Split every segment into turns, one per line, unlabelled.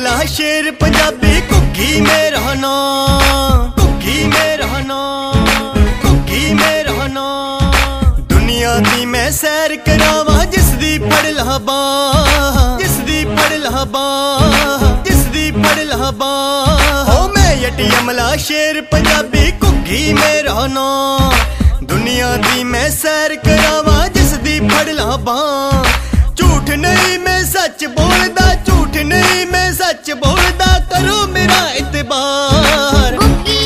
अमला शेर पंजाबी घुग्गी मेरा नाम, घुग्गी मेरा नाम, घुग्गी मेरा नाम। दुनिया दी मैं सैर करावां जिसदी पढ़ ला बांह, जिसदी पढ़ ला बांह, जिसदी पढ़ ला बांह। ओ मैं यटी अमला शेर पंजाबी घुग्गी मेरा नाम। दुनिया दी मैं सैर करावां जिसदी पढ़ ला बांह। झूठ नहीं मैं सच बोलदा, झूठ नहीं मैं सच बोलदा, करो मेरा इतबार।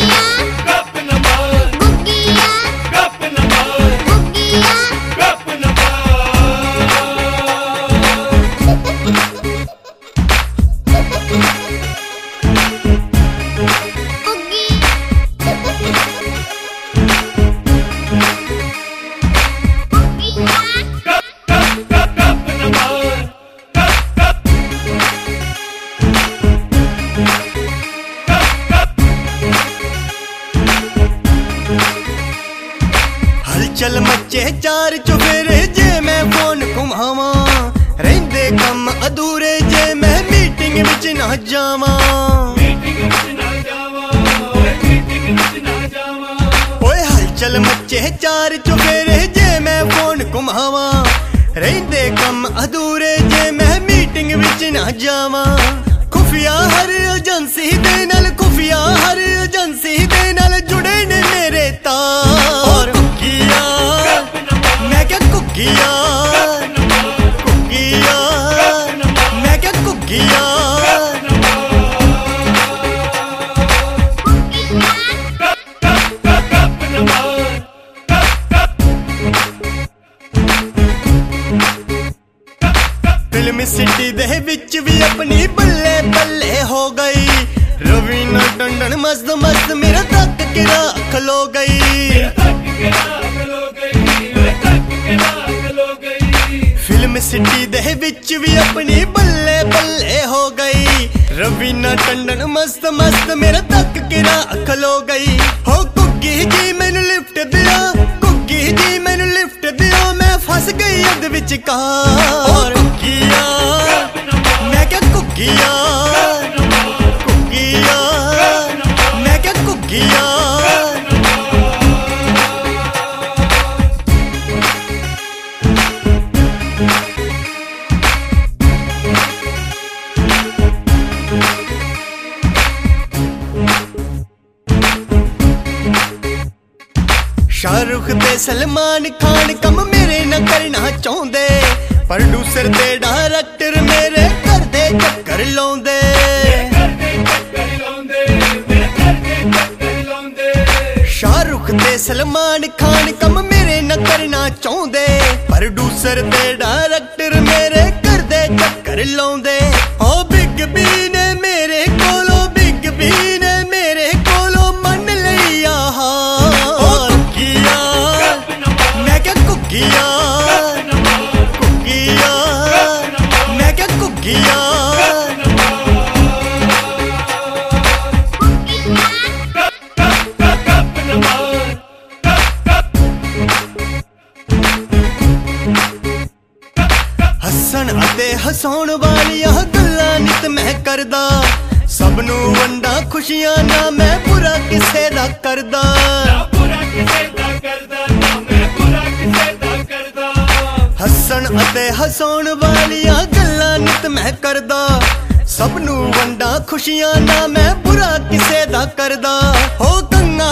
चल मचे चार चुफेरे जे मैं फोन घुमावां, रहिंदे कम अधूरे जे मैं मीटिंग विच ना जावां। ओए हलचल मचे चार चुफेरे जे मैं फोन घुमावां, रहिंदे कम अधूरे जे मैं मीटिंग विच ना जावां। खुफिया हर एजेंसी दे नाल, खुफिया हर एजेंसी दे नाल जुड़े ने मेरे तार। मैं क्या घुग्गिया, घुग्गिया, मैं क्या घुग्गिया। फिल्म सिटी दे विच भी अपनी बल्ले बल्ले हो गई। रवीना टंडन मस्त मस्त मेरा तक किरा खलो गई। फिल्म सिटी दे विच भी अपनी बल्ले बल्ले हो गई। रवीना टंडन मस्त मस्त मेरा तक किरा खलो गई। हो घुग्गी जी मैनू लिफ्ट दिया, घुग्गी जी मैनू लिफ्ट दिया, मैं फस गई अध विचकार। घुग्गिया मैं क्या घुग्गिया, घुग्गिया मैं क्या घुग्गिया। शाहरुख ते सलमान खान कम मेरे न करना चाहुंदे, प्रोड्यूसर ते डायरेक्टर मेरे घर दे चक्कर लाउंदे। शाहरुख ते सलमान खान कम मेरे न करना चाहुंदे, प्रोड्यूसर ते डायरेक्टर मेरे घर दे चक्कर लाउंदे। ओ बिग बी ने मेरे कोलों, बिग बी ने मेरे कोलों मन लिया हार। घुग्गिया मैं क्या घुग्गिया, घुग्गिया मैं क्या घुग्गिया। हसन अते हसाउण वालियां गल्लां नित मैं करदा, सब नूं वंडा खुशियां ना मैं बुरा किसे दा करदा। हसन अते हसाउण वालियां गल्लां नित मैं करदा, सब नूं वंडा खुशियां ना मैं बुरा किसे दा करदा। हो कंगा